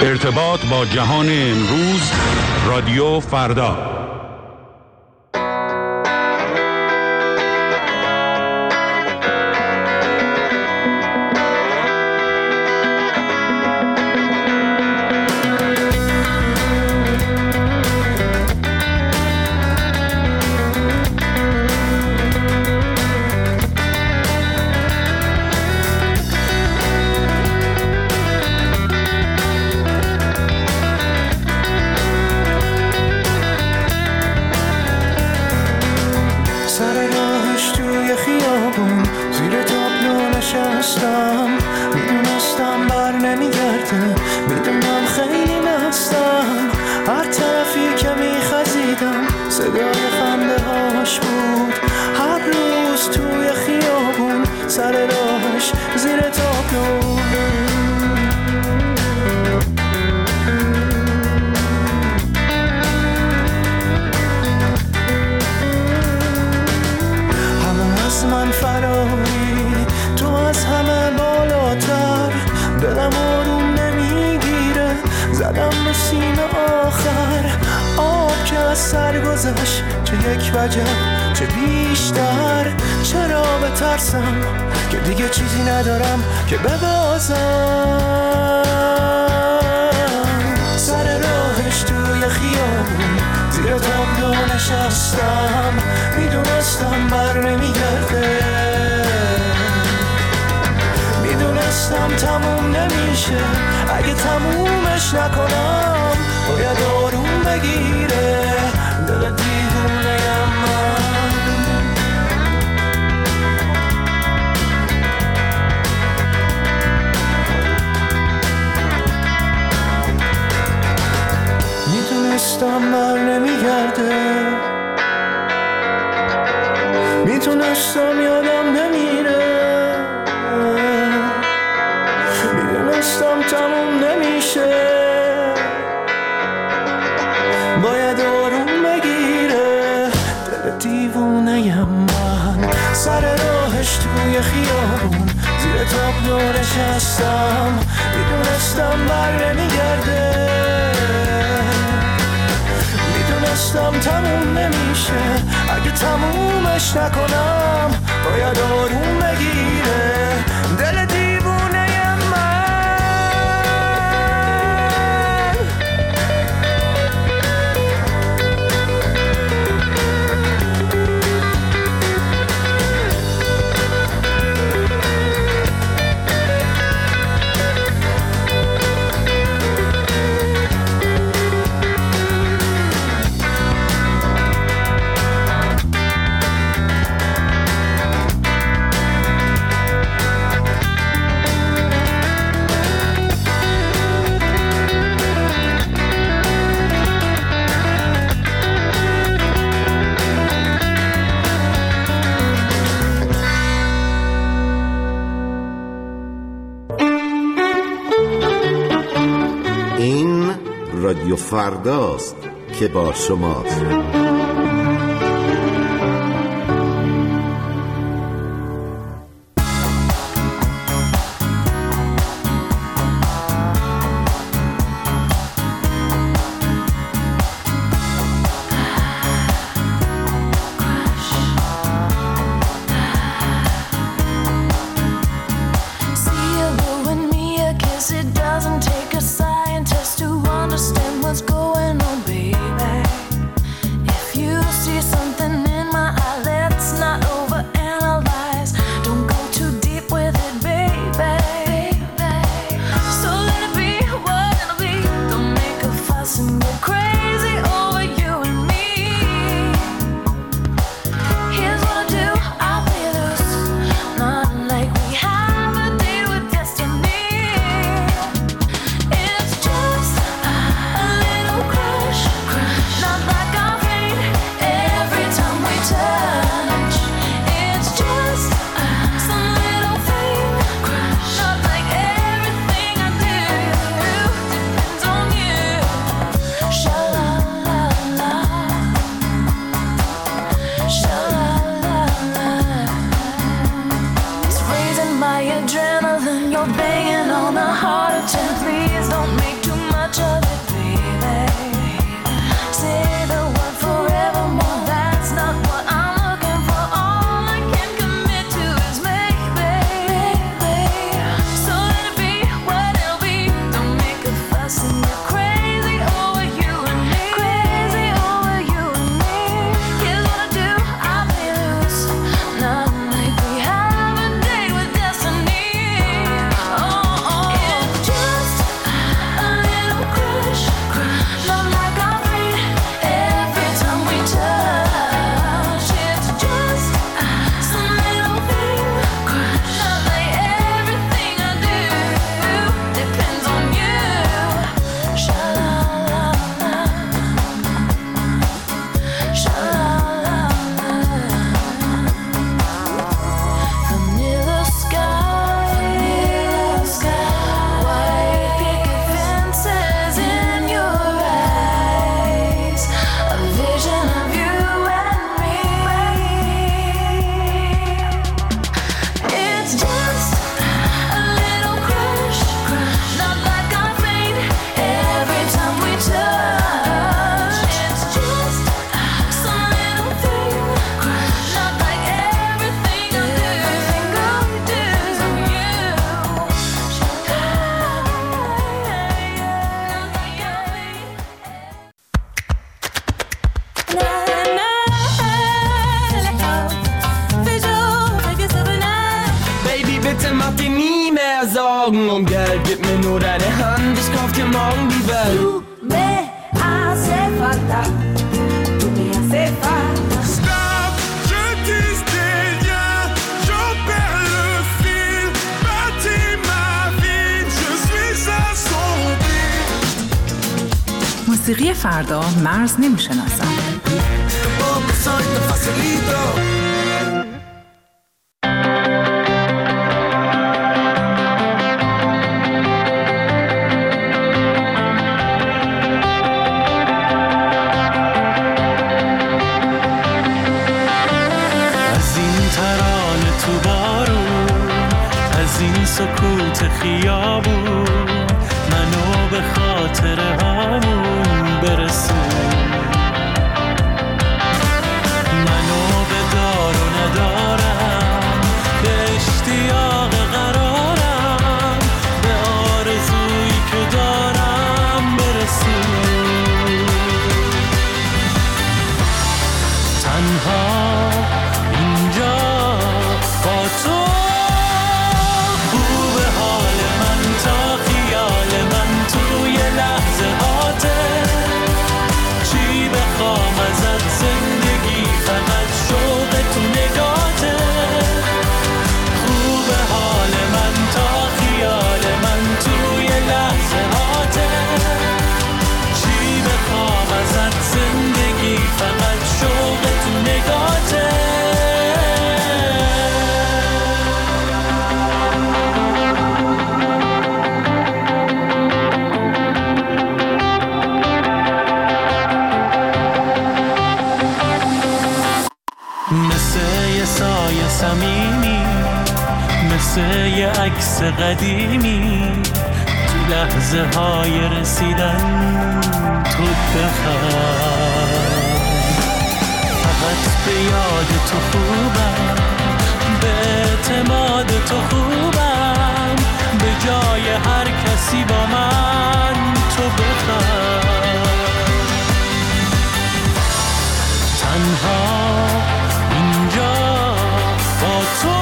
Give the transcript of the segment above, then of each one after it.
ارتباط با جهان امروز، رادیو فردا. رادیو فرداست که با شماست. Understand what's going on, baby. If Augen und Geld, gib mir nur deine Hand, ich kauf dir morgen die Welt. Tu me hace falta, tu me hace falta. Stop, je tisse des liens, j'en perds le fil, bâtis ma vie, je suis assombri. موسیقی فردا مرز نمیشناسن. سکوت خیابون منو به خاطر همون برسون منو به دار و ندارم به اشتیاق قرارم به آرزویی که دارم برسون تنها اینجا با تو مثل یه عکس قدیمی تو لحظه های رسیدن تو بخواه فقط به یاد تو خوبم به اعتماد تو خوبم به جای هر کسی با من تو بخواه تنها اینجا با تو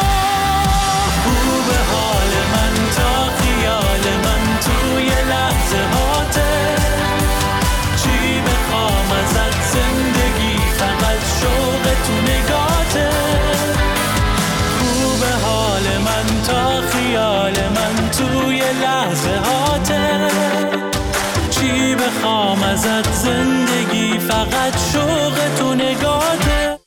بخوام ازت زندگی فقط شوق تو نگاته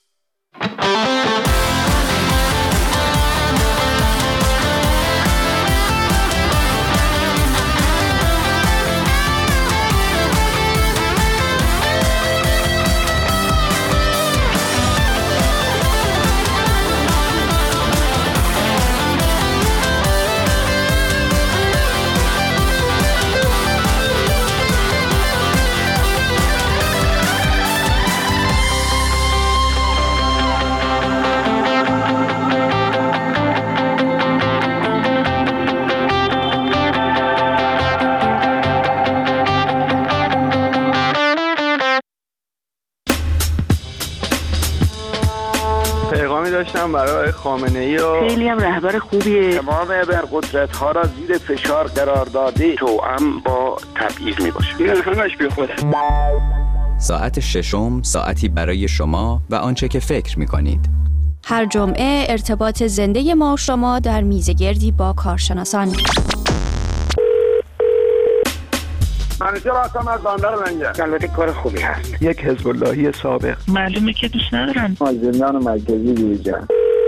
داشتم برای خامنه‌ای و خیلی هم رهبر خوبیه. تمام ابرقدرت‌ها را زیر فشار قرار داده توأم با تبعیض میباشه. این همش بیخوده. ساعت ششم ساعتی برای شما و آنچه که فکر می‌کنید. هر جمعه ارتباط زنده ما و شما در میزگردی با کارشناسان. منیجر هستم از بندر منجر. البته کار خوبی هست. یک حزب اللهی سابق. معلومه که دوست ندارن. زندان مرکزی دیجا.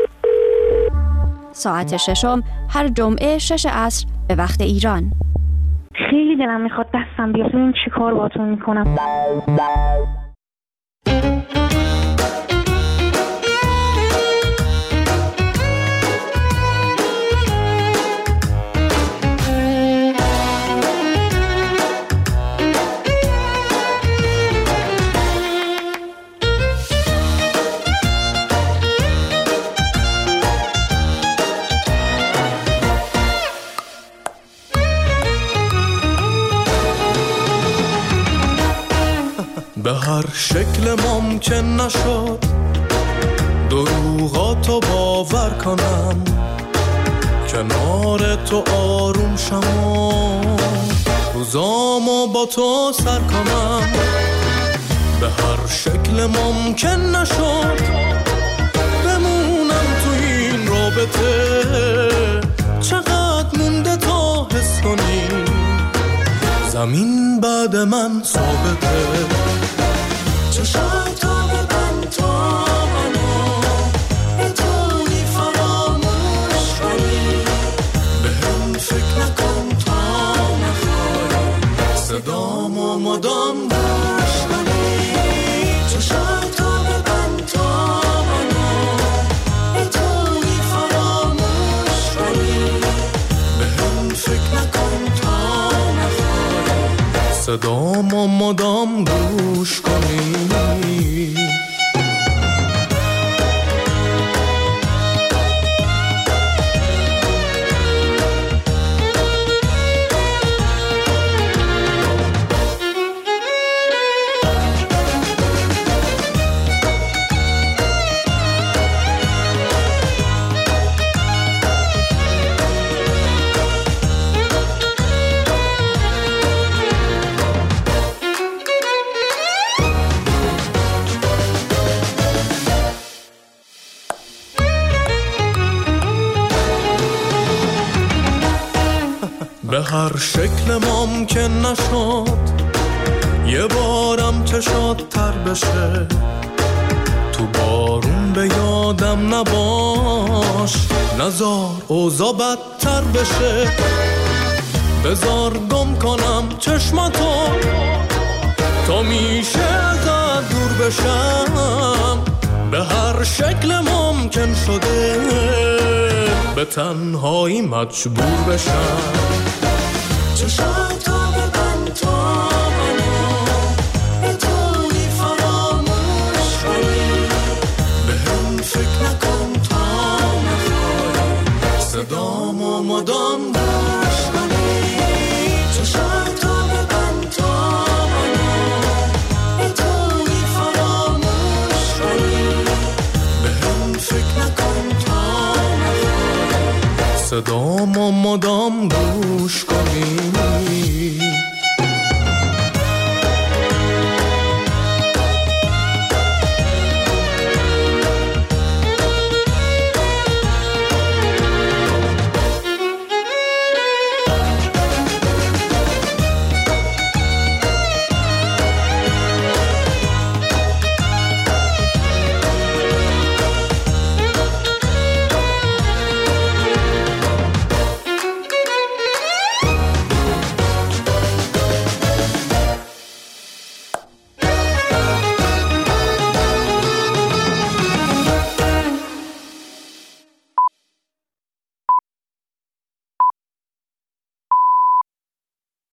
ساعت ششم هر جمعه 6 عصر به وقت ایران. خیلی دلم میخواد دستم بیاد ببینم چی کار باهاتون میکنم. به هر شکل ممکن نشد دروغاتو باور کنم کنار تو آروم شما، روزامو با تو سر کنم، به هر شکل ممکن نشد بمونم تو این رابطه. چقدر مونده تا حس کنی زمین بعد من ثابته. چشم تا ببند تا منو بتونی فراموش کنی، به هم فکر نکن تا نخوای صدامو مدام گوش کنی. چشم تا ببند تا منو بتونی فراموش کنی، به هم فکر نکن تا نخوای صدامو مدام گوش کنی. به هر شکل ممکن نشد یه بارم چشات تر بشه، تو بارون به یادم نباش، نزار اوضاع بدتر بشه. بذار گم کنم چشماتو تا میشه ازت دور بشم، به هر شکل ممکن شده به تنهایی مجبور بشم. چشم